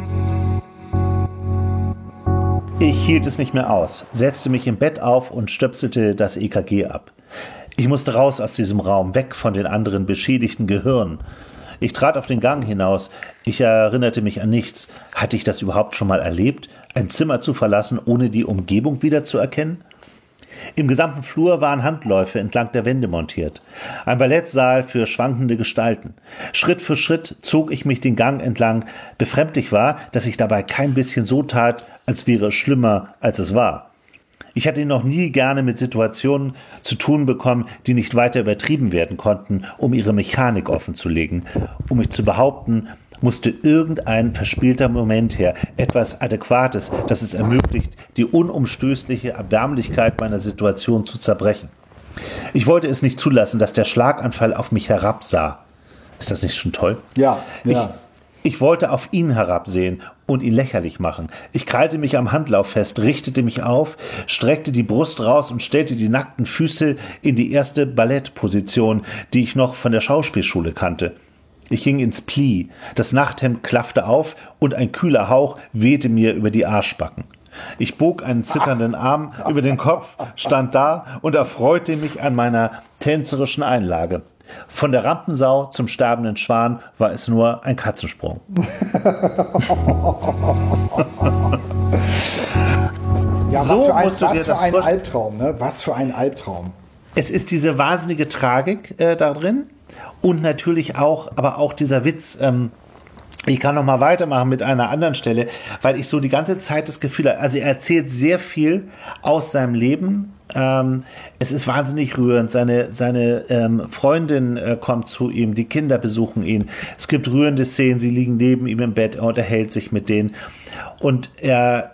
[SPEAKER 2] Ich hielt es nicht mehr aus, setzte mich im Bett auf und stöpselte das E K G ab. Ich musste raus aus diesem Raum, weg von den anderen beschädigten Gehirnen. Ich trat auf den Gang hinaus. Ich erinnerte mich an nichts. Hatte ich das überhaupt schon mal erlebt, ein Zimmer zu verlassen, ohne die Umgebung wiederzuerkennen? Im gesamten Flur waren Handläufe entlang der Wände montiert. Ein Ballettsaal für schwankende Gestalten. Schritt für Schritt zog ich mich den Gang entlang. Befremdlich war, dass ich dabei kein bisschen so tat, als wäre es schlimmer, als es war. Ich hatte noch nie gerne mit Situationen zu tun bekommen, die nicht weiter übertrieben werden konnten, um ihre Mechanik offenzulegen. Um mich zu behaupten, musste irgendein verspielter Moment her, etwas Adäquates, das es ermöglicht, die unumstößliche Erbärmlichkeit meiner Situation zu zerbrechen. Ich wollte es nicht zulassen, dass der Schlaganfall auf mich herabsah. Ist das nicht schon toll?
[SPEAKER 1] Ja, ja.
[SPEAKER 2] Ich, ich wollte auf ihn herabsehen und ihn lächerlich machen. Ich krallte mich am Handlauf fest, richtete mich auf, streckte die Brust raus und stellte die nackten Füße in die erste Ballettposition, die ich noch von der Schauspielschule kannte. Ich ging ins Pli, das Nachthemd klaffte auf und ein kühler Hauch wehte mir über die Arschbacken. Ich bog einen zitternden Arm über den Kopf, stand da und erfreute mich an meiner tänzerischen Einlage. Von der Rampensau zum sterbenden Schwan war es nur ein Katzensprung.
[SPEAKER 1] Ja, was
[SPEAKER 2] So
[SPEAKER 1] für ein,
[SPEAKER 2] musst du dir
[SPEAKER 1] was für
[SPEAKER 2] das
[SPEAKER 1] ein
[SPEAKER 2] vorstellen.
[SPEAKER 1] Albtraum, ne? Was für ein Albtraum.
[SPEAKER 2] Es ist diese wahnsinnige Tragik äh, da drin und natürlich auch, aber auch dieser Witz. Ähm, ich kann noch mal weitermachen mit einer anderen Stelle, weil ich so die ganze Zeit das Gefühl habe, also er erzählt sehr viel aus seinem Leben. Ähm, es ist wahnsinnig rührend. Seine, seine ähm, Freundin äh, kommt zu ihm, die Kinder besuchen ihn. Es gibt rührende Szenen, sie liegen neben ihm im Bett, er unterhält sich mit denen. Und er,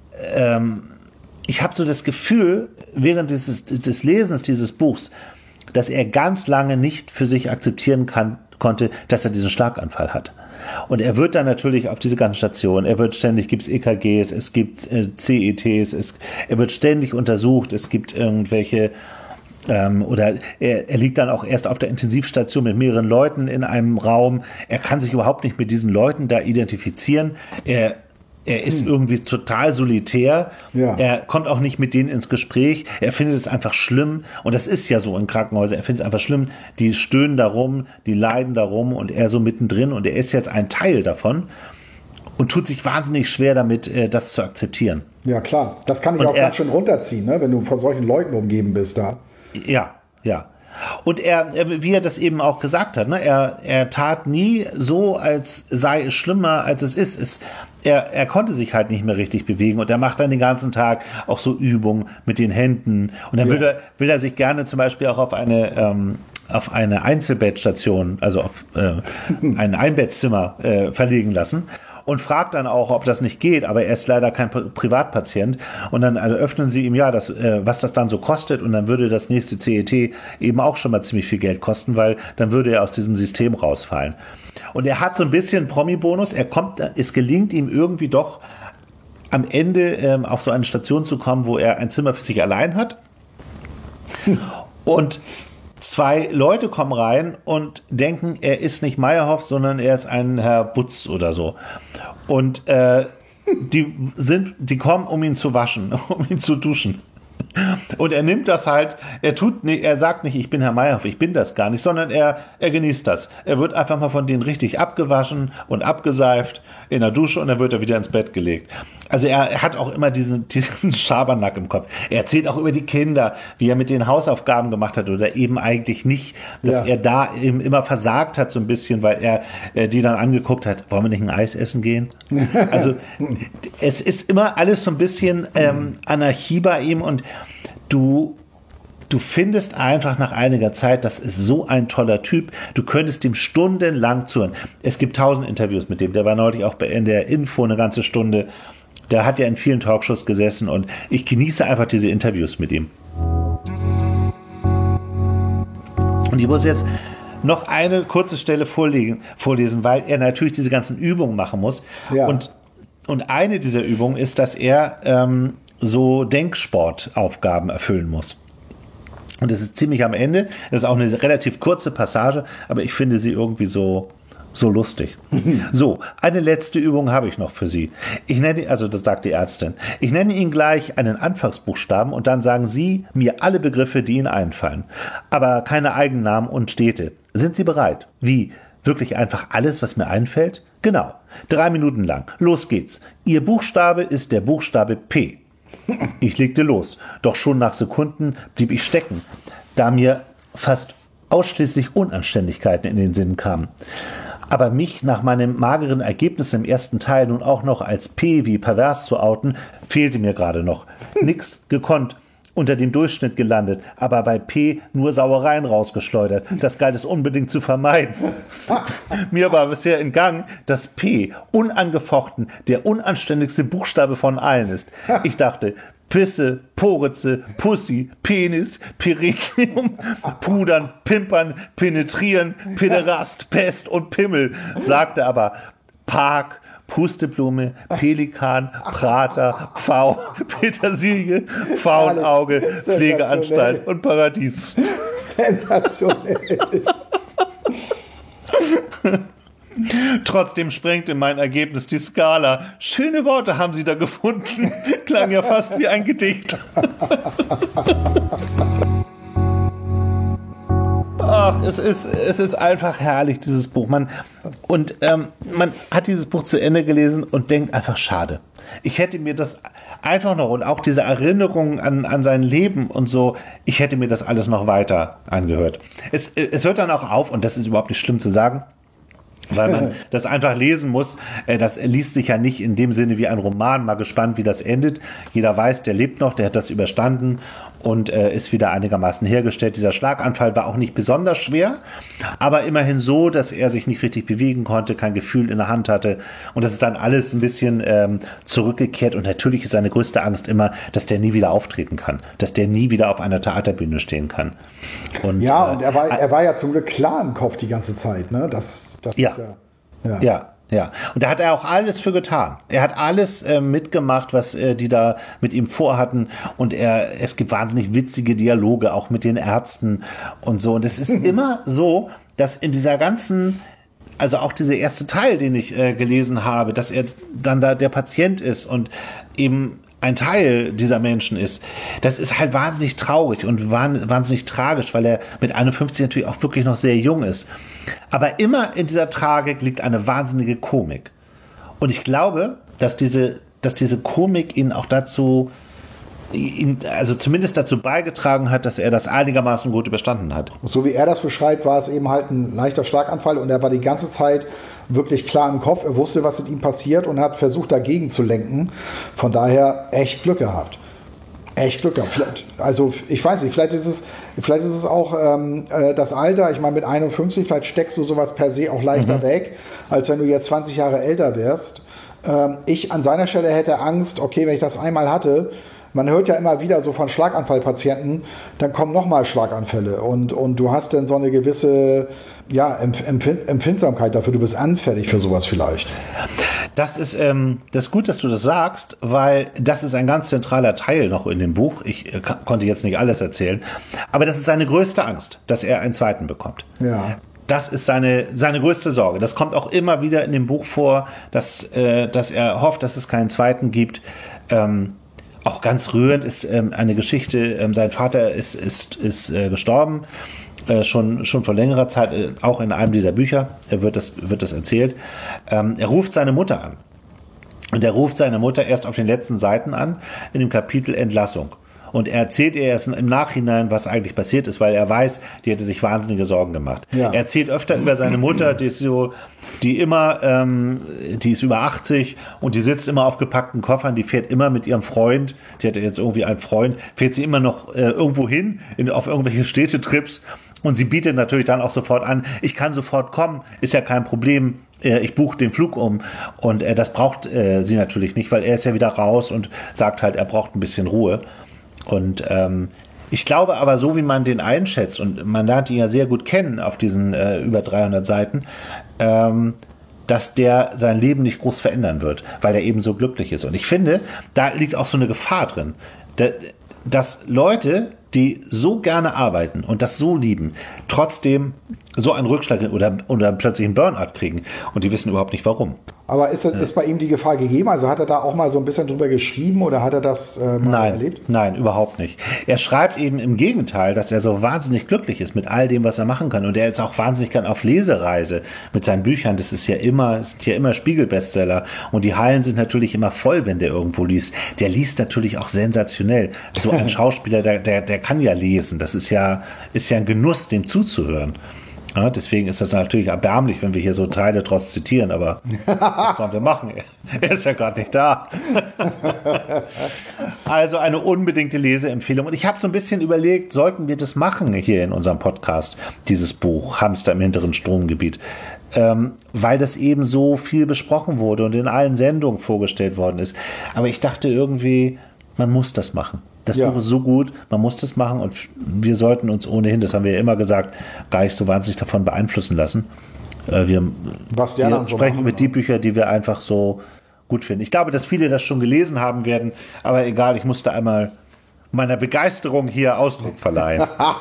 [SPEAKER 2] ähm, ich habe so das Gefühl, während dieses, des Lesens dieses Buchs, dass er ganz lange nicht für sich akzeptieren kann, konnte, dass er diesen Schlaganfall hat. Und er wird dann natürlich auf diese ganzen Stationen, er wird ständig, gibt es E K Gs, es gibt äh, C E Ts, es, er wird ständig untersucht, es gibt irgendwelche, ähm, oder er, er liegt dann auch erst auf der Intensivstation mit mehreren Leuten in einem Raum, er kann sich überhaupt nicht mit diesen Leuten da identifizieren, er Er ist hm. irgendwie total solitär. Ja. Er kommt auch nicht mit denen ins Gespräch. Er findet es einfach schlimm. Und das ist ja so in Krankenhäusern. Er findet es einfach schlimm. Die stöhnen darum, die leiden darum und er so mittendrin. Und er ist jetzt ein Teil davon und tut sich wahnsinnig schwer damit, das zu akzeptieren.
[SPEAKER 1] Ja, klar. Das kann ich
[SPEAKER 2] und
[SPEAKER 1] auch
[SPEAKER 2] er,
[SPEAKER 1] ganz schön runterziehen, ne? Wenn du von solchen Leuten umgeben bist da.
[SPEAKER 2] Ja, ja. Und er, wie er das eben auch gesagt hat, ne, er, er tat nie so, als sei es schlimmer, als es ist. Es, er, er konnte sich halt nicht mehr richtig bewegen und er macht dann den ganzen Tag auch so Übungen mit den Händen. Und dann ja. will, er, will er sich gerne zum Beispiel auch auf eine, ähm, auf eine Einzelbettstation, also auf äh, ein Einbettzimmer äh, verlegen lassen. Und fragt dann auch, ob das nicht geht, aber er ist leider kein Privatpatient. Und dann eröffnen sie ihm ja, das, äh, was das dann so kostet. Und dann würde das nächste C E T eben auch schon mal ziemlich viel Geld kosten, weil dann würde er aus diesem System rausfallen. Und er hat so ein bisschen Promi-Bonus. Er kommt, es gelingt ihm irgendwie doch am Ende ähm, auf so eine Station zu kommen, wo er ein Zimmer für sich allein hat. Hm. Und zwei Leute kommen rein und denken, er ist nicht Meyerhoff, sondern er ist ein Herr Butz oder so. Und äh, die sind, die kommen, um ihn zu waschen, um ihn zu duschen. Und er nimmt das halt, er tut nicht, er sagt nicht, ich bin Herr Meyerhoff, ich bin das gar nicht, sondern er, er genießt das. Er wird einfach mal von denen richtig abgewaschen und abgeseift in der Dusche und dann wird er wieder ins Bett gelegt. Also er, er hat auch immer diesen, diesen Schabernack im Kopf. Er erzählt auch über die Kinder, wie er mit den Hausaufgaben gemacht hat oder eben eigentlich nicht, dass ja. er da eben immer versagt hat so ein bisschen, weil er äh, die dann angeguckt hat, wollen wir nicht ein Eis essen gehen? Also es ist immer alles so ein bisschen ähm, Anarchie bei ihm und du Du findest einfach nach einiger Zeit, das ist so ein toller Typ, du könntest ihm stundenlang zuhören. Es gibt tausend Interviews mit dem, der war neulich auch in der Info eine ganze Stunde. Der hat ja in vielen Talkshows gesessen und ich genieße einfach diese Interviews mit ihm. Und ich muss jetzt noch eine kurze Stelle vorlegen, vorlesen, weil er natürlich diese ganzen Übungen machen muss.
[SPEAKER 1] Ja.
[SPEAKER 2] Und, und eine dieser Übungen ist, dass er ähm, so Denksportaufgaben erfüllen muss. Und das ist ziemlich am Ende. Das ist auch eine relativ kurze Passage, aber ich finde sie irgendwie so, so lustig. So, eine letzte Übung habe ich noch für Sie. Ich nenne, also das sagt die Ärztin, ich nenne Ihnen gleich einen Anfangsbuchstaben und dann sagen Sie mir alle Begriffe, die Ihnen einfallen. Aber keine Eigennamen und Städte. Sind Sie bereit? Wie? Wirklich einfach alles, was mir einfällt? Genau. Drei Minuten lang. Los geht's. Ihr Buchstabe ist der Buchstabe P. Ich legte los, doch schon nach Sekunden blieb ich stecken, da mir fast ausschließlich Unanständigkeiten in den Sinn kamen. Aber mich nach meinem mageren Ergebnis im ersten Teil nun auch noch als P wie pervers zu outen, fehlte mir gerade noch. Nix gekonnt, unter dem Durchschnitt gelandet, aber bei P nur Sauereien rausgeschleudert. Das galt es unbedingt zu vermeiden. Mir war bisher entgangen, dass P unangefochten der unanständigste Buchstabe von allen ist. Ich dachte, Pisse, Poritze, Pussy, Penis, Perineum, Pudern, Pimpern, Penetrieren, Pederast, Pest und Pimmel, sagte aber Park, Pusteblume, Pelikan, Prater, Pfau, Petersilie, Faunauge, Pflegeanstalt und Paradies.
[SPEAKER 1] Sensationell.
[SPEAKER 2] Trotzdem sprengte mein Ergebnis die Skala. Schöne Worte haben Sie da gefunden. Klang ja fast wie ein Gedicht. Ach, es ist, es ist einfach herrlich, dieses Buch. Man, und ähm, man hat dieses Buch zu Ende gelesen und denkt einfach, schade. Ich hätte mir das einfach noch, und auch diese Erinnerungen an, an sein Leben und so, ich hätte mir das alles noch weiter angehört. Es, es hört dann auch auf, und das ist überhaupt nicht schlimm zu sagen, weil man das einfach lesen muss. Das liest sich ja nicht in dem Sinne wie ein Roman. Mal gespannt, wie das endet. Jeder weiß, der lebt noch, der hat das überstanden und äh, ist wieder einigermaßen hergestellt. Dieser Schlaganfall war auch nicht besonders schwer, aber immerhin so, dass er sich nicht richtig bewegen konnte, kein Gefühl in der Hand hatte, und das ist dann alles ein bisschen ähm, zurückgekehrt. Und natürlich ist seine größte Angst immer, dass der nie wieder auftreten kann, dass der nie wieder auf einer Theaterbühne stehen kann. Und,
[SPEAKER 1] ja,
[SPEAKER 2] äh,
[SPEAKER 1] und er war, er war ja zum Glück klar im Kopf die ganze Zeit, ne? Das, das
[SPEAKER 2] ja.
[SPEAKER 1] ist ja, ja.
[SPEAKER 2] Ja. Ja, und da hat er auch alles für getan. Er hat alles äh, mitgemacht, was äh, die da mit ihm vorhatten. Und er, es gibt wahnsinnig witzige Dialoge, auch mit den Ärzten und so. Und es ist immer so, dass in dieser ganzen, also auch dieser erste Teil, den ich äh, gelesen habe, dass er dann da der Patient ist und eben ein Teil dieser Menschen ist, das ist halt wahnsinnig traurig und wahnsinnig tragisch, weil er mit einundfünfzig natürlich auch wirklich noch sehr jung ist. Aber immer in dieser Tragik liegt eine wahnsinnige Komik. Und ich glaube, dass diese, dass diese Komik ihn auch dazu, ihn, also zumindest dazu beigetragen hat, dass er das einigermaßen gut überstanden hat.
[SPEAKER 1] So wie er das beschreibt, war es eben halt ein leichter Schlaganfall und er war die ganze Zeit wirklich klar im Kopf. Er wusste, was mit ihm passiert und hat versucht, dagegen zu lenken. Von daher echt Glück gehabt. Echt Glück gehabt. Vielleicht, also ich weiß nicht, vielleicht ist es, vielleicht ist es auch ähm, das Alter. Ich meine, mit einundfünfzig, vielleicht steckst du sowas per se auch leichter mhm. weg, als wenn du jetzt zwanzig Jahre älter wärst. Ähm, ich an seiner Stelle hätte Angst, okay, wenn ich das einmal hatte, man hört ja immer wieder so von Schlaganfallpatienten, dann kommen nochmal Schlaganfälle und, und du hast dann so eine gewisse ja, Empf- Empfindsamkeit dafür, du bist anfällig für sowas vielleicht.
[SPEAKER 2] Das ist, ähm, das ist gut, dass du das sagst, weil das ist ein ganz zentraler Teil noch in dem Buch. Ich äh, k- konnte jetzt nicht alles erzählen, aber das ist seine größte Angst, dass er einen zweiten bekommt.
[SPEAKER 1] Ja.
[SPEAKER 2] Das ist seine, seine größte Sorge. Das kommt auch immer wieder in dem Buch vor, dass, äh, dass er hofft, dass es keinen zweiten gibt. Ähm, Auch ganz rührend ist ähm, eine Geschichte, ähm, sein Vater ist, ist, ist äh, gestorben, äh, schon, schon vor längerer Zeit, äh, auch in einem dieser Bücher äh, wird, das, wird das erzählt. Ähm, er ruft seine Mutter an. Und er ruft seine Mutter erst auf den letzten Seiten an, in dem Kapitel Entlassung. Und er erzählt ihr erst im Nachhinein, was eigentlich passiert ist, weil er weiß, die hätte sich wahnsinnige Sorgen gemacht. Ja. Er erzählt öfter über seine Mutter, die ist so, die immer, ähm, die ist über achtzig und die sitzt immer auf gepackten Koffern, die fährt immer mit ihrem Freund, sie hatte jetzt irgendwie einen Freund, fährt sie immer noch äh, irgendwo hin, in, auf irgendwelche Städtetrips, und sie bietet natürlich dann auch sofort an, ich kann sofort kommen, ist ja kein Problem, äh, ich buche den Flug um, und äh, das braucht äh, sie natürlich nicht, weil er ist ja wieder raus und sagt halt, er braucht ein bisschen Ruhe. Und ähm, Ich glaube aber, so wie man den einschätzt, und man lernt ihn ja sehr gut kennen auf diesen äh, über dreihundert Seiten, ähm, dass der sein Leben nicht groß verändern wird, weil er eben so glücklich ist. Und ich finde, da liegt auch so eine Gefahr drin, dass Leute, die so gerne arbeiten und das so lieben, trotzdem so einen Rückschlag oder, oder plötzlich einen Burnout kriegen und die wissen überhaupt nicht warum.
[SPEAKER 1] Aber ist, das, ist bei ihm die Gefahr gegeben? Also hat er da auch mal so ein bisschen drüber geschrieben oder hat er das äh, mal
[SPEAKER 2] nein,
[SPEAKER 1] erlebt?
[SPEAKER 2] Nein, überhaupt nicht. Er schreibt eben im Gegenteil, dass er so wahnsinnig glücklich ist mit all dem, was er machen kann. Und er ist auch wahnsinnig gern auf Lesereise mit seinen Büchern. Das ist ja immer, ist ja immer Spiegelbestseller. Und die Hallen sind natürlich immer voll, wenn der irgendwo liest. Der liest natürlich auch sensationell. So ein Schauspieler, der, der, der kann ja lesen. Das ist ja, ist ja ein Genuss, dem zuzuhören. Ja, deswegen ist das natürlich erbärmlich, wenn wir hier so Teile draus zitieren, aber was sollen wir machen? Er ist ja gerade nicht da. Also eine unbedingte Leseempfehlung. Und ich habe so ein bisschen überlegt, sollten wir das machen hier in unserem Podcast, dieses Buch Hamster im hinteren Stromgebiet, ähm, weil das eben so viel besprochen wurde und in allen Sendungen vorgestellt worden ist. Aber ich dachte irgendwie, man muss das machen. Das ja. Buch ist so gut, man muss das machen und wir sollten uns ohnehin, das haben wir ja immer gesagt, gar nicht so wahnsinnig davon beeinflussen lassen. Wir,
[SPEAKER 1] Was
[SPEAKER 2] wir
[SPEAKER 1] dann so
[SPEAKER 2] sprechen
[SPEAKER 1] machen,
[SPEAKER 2] mit die Bücher, die wir einfach so gut finden. Ich glaube, dass viele das schon gelesen haben werden, aber egal, ich musste einmal meiner Begeisterung hier Ausdruck verleihen.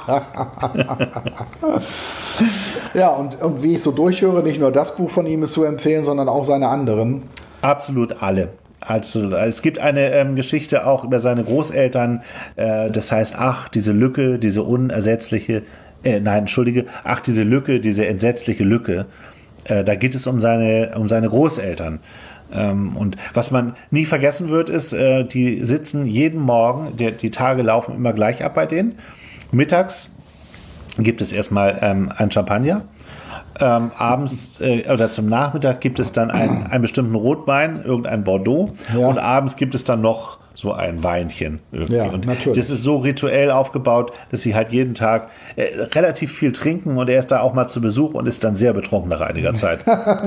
[SPEAKER 1] Ja, und, und wie ich so durchhöre, nicht nur das Buch von ihm ist zu empfehlen, sondern auch seine anderen.
[SPEAKER 2] Absolut alle. Absolut. Es gibt eine ähm, Geschichte auch über seine Großeltern, äh, das heißt, ach, diese Lücke, diese unersetzliche, äh, nein, entschuldige, ach, diese Lücke, diese entsetzliche Lücke, äh, da geht es um seine, um seine Großeltern. Ähm, und was man nie vergessen wird, ist, äh, die sitzen jeden Morgen, der, die Tage laufen immer gleich ab bei denen. Mittags gibt es erstmal ähm, ein Champagner. Ähm, abends äh, oder zum Nachmittag gibt es dann einen, einen bestimmten Rotwein, irgendein Bordeaux, ja. Und abends gibt es dann noch so ein Weinchen irgendwie.
[SPEAKER 1] Ja,
[SPEAKER 2] und
[SPEAKER 1] natürlich.
[SPEAKER 2] Das ist so rituell aufgebaut, dass sie halt jeden Tag äh, relativ viel trinken und er ist da auch mal zu Besuch und ist dann sehr betrunken nach einiger Zeit.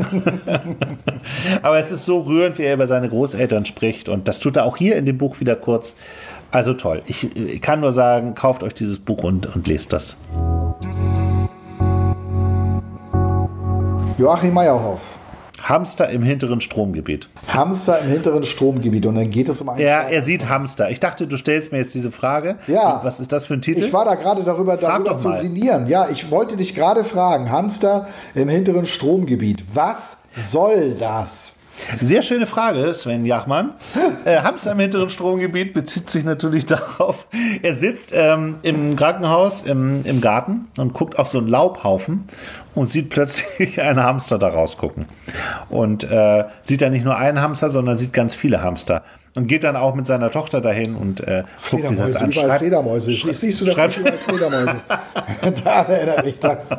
[SPEAKER 2] Aber es ist so rührend, wie er über seine Großeltern spricht und das tut er auch hier in dem Buch wieder kurz. Also toll. Ich, ich kann nur sagen, kauft euch dieses Buch und, und lest das.
[SPEAKER 1] Joachim Meyerhoff.
[SPEAKER 2] Hamster im hinteren Stromgebiet.
[SPEAKER 1] Hamster im hinteren Stromgebiet. Und dann geht es um einen...
[SPEAKER 2] Ja, er sieht Hamster. Ich dachte, du stellst mir jetzt diese Frage.
[SPEAKER 1] Ja.
[SPEAKER 2] Was ist das für ein Titel?
[SPEAKER 1] Ich war da gerade darüber, darüber zu sinnieren. Ja, ich wollte dich gerade fragen. Hamster im hinteren Stromgebiet. Was soll das?
[SPEAKER 2] Sehr schöne Frage, Sven Jachmann. Äh, Hamster im hinteren Stromgebiet bezieht sich natürlich darauf, er sitzt ähm, im Krankenhaus im, im Garten und guckt auf so einen Laubhaufen und sieht plötzlich einen Hamster da rausgucken. Und äh, sieht da nicht nur einen Hamster, sondern sieht ganz viele Hamster. Und geht dann auch mit seiner Tochter dahin und äh, guckt sich das an.
[SPEAKER 1] Überall Fledermäuse. Siehst du das nicht überall Fledermäuse? Da erinnert mich das.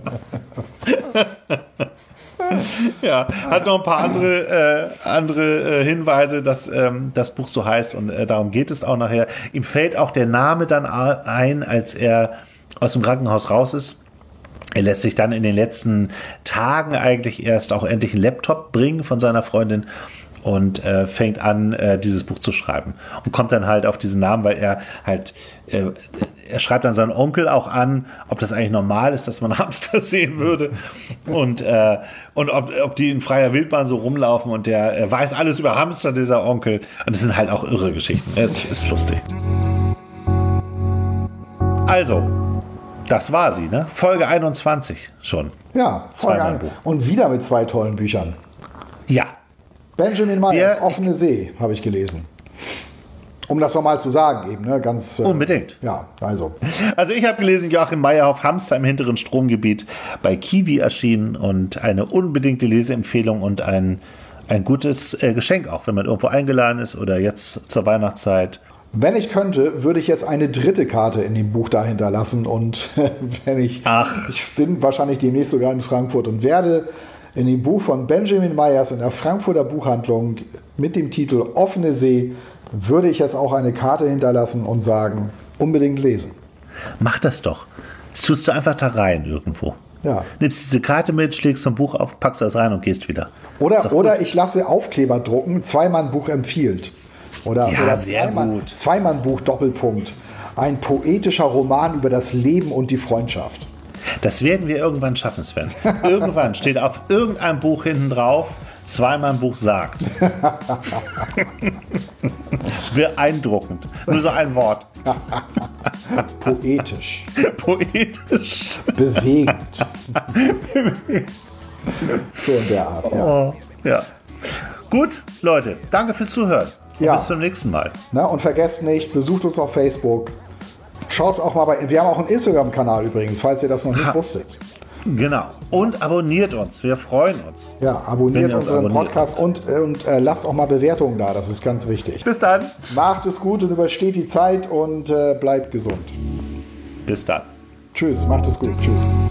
[SPEAKER 2] Ja, hat noch ein paar andere, äh, andere äh, Hinweise, dass ähm, das Buch so heißt und äh, darum geht es auch nachher. Ihm fällt auch der Name dann ein, als er aus dem Krankenhaus raus ist. Er lässt sich dann in den letzten Tagen eigentlich erst auch endlich einen Laptop bringen von seiner Freundin und äh, fängt an, äh, dieses Buch zu schreiben. Und kommt dann halt auf diesen Namen, weil er halt, äh, er schreibt dann seinen Onkel auch an, ob das eigentlich normal ist, dass man Hamster sehen würde. Und, äh, und ob, ob die in freier Wildbahn so rumlaufen. Und der er weiß alles über Hamster, dieser Onkel. Und das sind halt auch irre Geschichten. Es ist lustig. Also, das war sie, ne? Folge einundzwanzig schon.
[SPEAKER 1] Ja, Folge ein. Und wieder mit zwei tollen Büchern.
[SPEAKER 2] Ja.
[SPEAKER 1] Benjamin Myers, Offene See, habe ich gelesen. Um das nochmal zu sagen eben, ne? Ganz, äh,
[SPEAKER 2] unbedingt.
[SPEAKER 1] Ja, also.
[SPEAKER 2] Also ich habe gelesen, Joachim Meyerhoff, Hamster im hinteren Stromgebiet, bei Kiwi erschienen und eine unbedingte Leseempfehlung und ein, ein gutes äh, Geschenk, auch wenn man irgendwo eingeladen ist oder jetzt zur Weihnachtszeit.
[SPEAKER 1] Wenn ich könnte, würde ich jetzt eine dritte Karte in dem Buch dahinter lassen und wenn ich,
[SPEAKER 2] Ach.
[SPEAKER 1] ich bin wahrscheinlich demnächst sogar in Frankfurt und werde in dem Buch von Benjamin Myers in der Frankfurter Buchhandlung mit dem Titel Offene See, würde ich jetzt auch eine Karte hinterlassen und sagen, unbedingt lesen.
[SPEAKER 2] Mach das doch. Das tust du einfach da rein irgendwo.
[SPEAKER 1] Ja.
[SPEAKER 2] Nimmst diese Karte mit, schlägst so ein Buch auf, packst das rein und gehst wieder.
[SPEAKER 1] Oder, oder ich lasse Aufkleber drucken, Zweimann-Buch empfiehlt. Oder,
[SPEAKER 2] ja,
[SPEAKER 1] oder
[SPEAKER 2] sehr
[SPEAKER 1] Zweimann,
[SPEAKER 2] gut.
[SPEAKER 1] Zweimann-Buch Doppelpunkt. Ein poetischer Roman über das Leben und die Freundschaft.
[SPEAKER 2] Das werden wir irgendwann schaffen, Sven. Irgendwann steht auf irgendeinem Buch hinten drauf, zweimal ein Buch sagt. Beeindruckend. Nur so ein Wort.
[SPEAKER 1] Poetisch.
[SPEAKER 2] Poetisch.
[SPEAKER 1] Bewegend. So in der Art, ja.
[SPEAKER 2] Oh, ja. Gut, Leute, danke fürs Zuhören. Und
[SPEAKER 1] Ja.
[SPEAKER 2] bis zum nächsten Mal.
[SPEAKER 1] Na, und vergesst nicht, besucht uns auf Facebook. Schaut auch mal bei. Wir haben auch einen Instagram-Kanal übrigens, falls ihr das noch nicht wusstet.
[SPEAKER 2] Genau. Und abonniert uns. Wir freuen uns.
[SPEAKER 1] Ja,
[SPEAKER 2] Wenn
[SPEAKER 1] abonniert
[SPEAKER 2] ihr uns
[SPEAKER 1] unseren
[SPEAKER 2] abonniert.
[SPEAKER 1] Podcast und, und äh, lasst auch mal Bewertungen da. Das ist ganz wichtig.
[SPEAKER 2] Bis dann.
[SPEAKER 1] Macht es gut und übersteht die Zeit und äh, bleibt gesund.
[SPEAKER 2] Bis dann.
[SPEAKER 1] Tschüss, macht es gut. Tschüss.